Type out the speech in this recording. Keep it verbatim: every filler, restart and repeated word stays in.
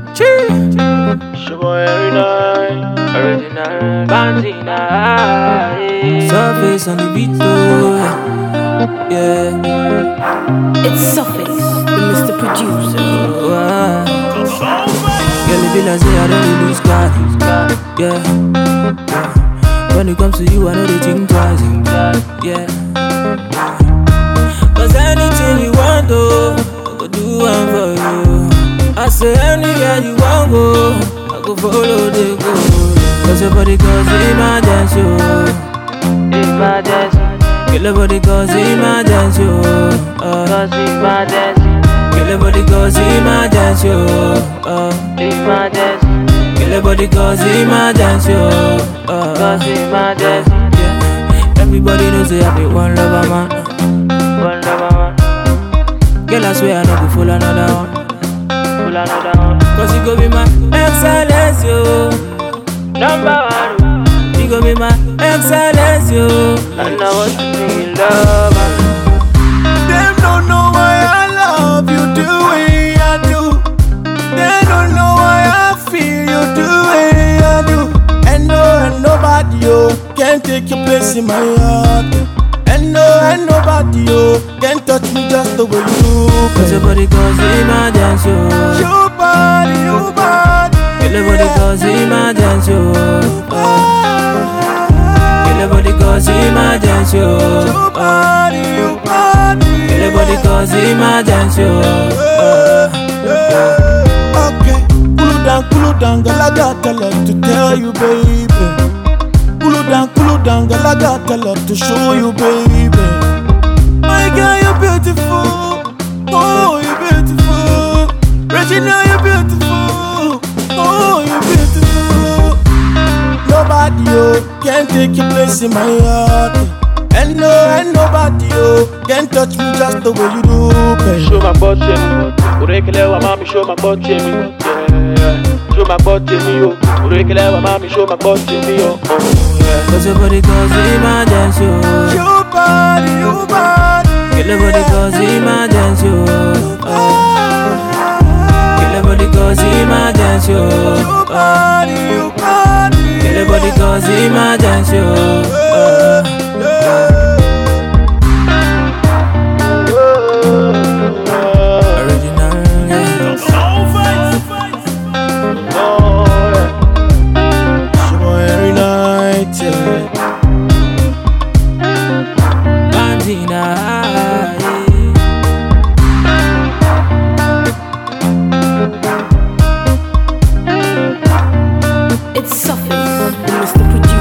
Sugar every night, original Banzina. Surface on the beat, though. Yeah. It's Surface, Mister Producer. Oh, ah. Girl, it be like say I don't lose God. Yeah. Yeah. When it comes to you, I know they think twice. Yeah. Cause anything you want, though, I go do one for you. I say anywhere you want go, I go follow the go. Cause your body cause emergency, Emergency, kill your body cause emergency, uh. cause emergency, Kill your body cause emergency, uh. emergency, Kill your body cause emergency, uh. cause emergency. Yeah. Everybody knows they have the one lover man. One lover man, Girl, I swear I know go full another one. pull another one. Cause you go be my excellence, yo. Number one, You go be my excellence, yo. I know what you feel, lover. Them don't know why I love you the way I do. They don't know why I feel you the way I do. And no, and nobody, yo, can take your place in my heart. And no, and nobody, yo, can touch me just the way you do. Cause your body cause emergency, yo. Your body, your body. Kill your body cause emergency, yo. Kill your body cause emergency, yo. Your body, your body. Kill your body cause emergency, yo. Okay, cool down, cool down, girl, I got a lot to tell you, baby. Cool down, cool down, girl, I got a lot to show you, baby. My girl, you're beautiful. Oh, you're beautiful. Regina, you're beautiful. Oh, you're beautiful. Nobody, oh, can take your place in my heart. And no, and nobody, oh, can touch me just the way you do, baby. Show my butt, Jimmy. Urekele wa mami, show my butt, Jimmy. Yeah. Show my butt, Jimmy, yo. Urekele wa mami, show my butt, Jimmy, yo. Oh, yeah. Cause your body cause emergency, yo. Your body, your body. Kill your body cause emergency, yo. Kill your body cause emergency, yo. Your body, your body. Kill your body cause emergency, yo. Original, yeah. Sugar every night, yeah. Banzina, It's Surface, Mister Producer.